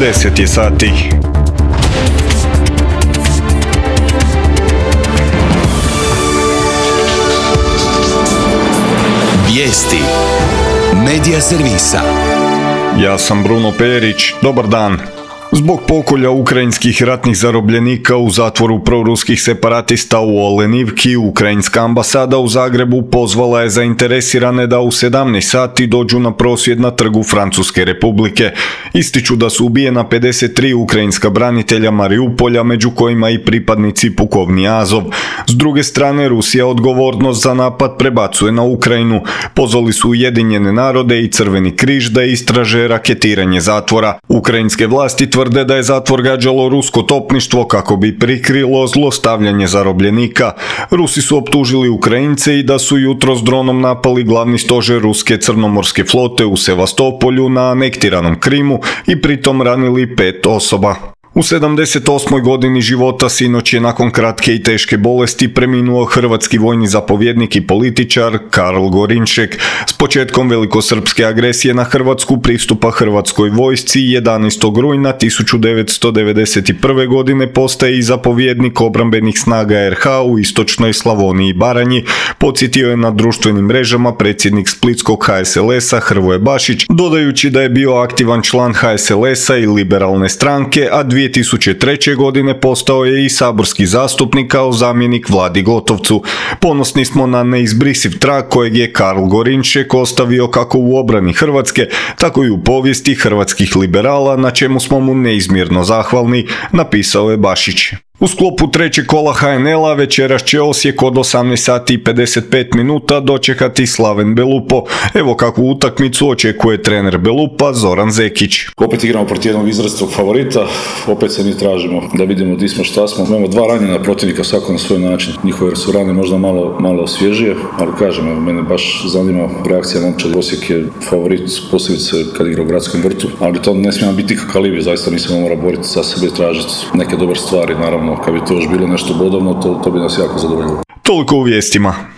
10 je sati. Vijesti Medija servisa. Ja sam Bruno Perić, dobar dan. Zbog pokolja ukrajinskih ratnih zarobljenika u zatvoru proruskih separatista u Olenivki, ukrajinska ambasada u Zagrebu pozvala je zainteresirane da u 17 sati dođu na prosvjed na trgu Francuske Republike. Ističu da su ubijena 53 ukrajinska branitelja Mariupolja, među kojima i pripadnici pukovni Azov. S druge strane, Rusija odgovornost za napad prebacuje na Ukrajinu. Pozvali su Ujedinjene narode i Crveni križ da istraže raketiranje zatvora. Ukrajinske vlasti tvrde da je zatvor gađalo rusko topništvo kako bi prikrilo zlostavljanje zarobljenika. Rusi su optužili Ukrajince i da su jutros dronom napali glavni stožer ruske crnomorske flote u Sevastopolju na anektiranom Krimu i pritom ranili 5 osoba. U 78. godini života sinoć je nakon kratke i teške bolesti preminuo hrvatski vojni zapovjednik i političar Karl Gorinšek. S početkom velikosrpske agresije na Hrvatsku pristupa hrvatskoj vojsci 11. rujna 1991. godine postaje i zapovjednik obrambenih snaga RH u istočnoj Slavoniji i Baranji, podsjetio je na društvenim mrežama predsjednik splitskog HSLS-a Hrvoje Bašić, dodajući da je bio aktivan član HSLS-a i Liberalne stranke, a 2003. godine postao je i saborski zastupnik kao zamjenik Vladi Gotovcu. Ponosni smo na neizbrisiv trag kojeg je Karl Gorinšek ostavio kako u obrani Hrvatske, tako i u povijesti hrvatskih liberala, na čemu smo mu neizmjerno zahvalni, napisao je Bašić. U sklopu trećeg kola HNL-a večeras će Osijek od 18 sati i 55 minuta dočekati Slaven Belupo. Evo kakvu utakmicu očekuje trener Belupa Zoran Zekić. Opet igramo protiv jednog izrazitog favorita, opet se mi tražimo da vidimo di smo, šta smo. Imamo dva ranjena protivnika, svako na svoj način. Njihove su rane možda malo svježije, ali kažem, mene baš zanima reakcija momčadi. Osijek je favorit, posebice kad igra u Gradskom vrtu, ali to ne smije biti nikakav alibi, zaista mi se mora boriti za sebe i tražiti neke dobre stvari, naravno. Kad bi to još bilo nešto bodovno, to bi nas jako zadovoljilo. Toliko u vijestima.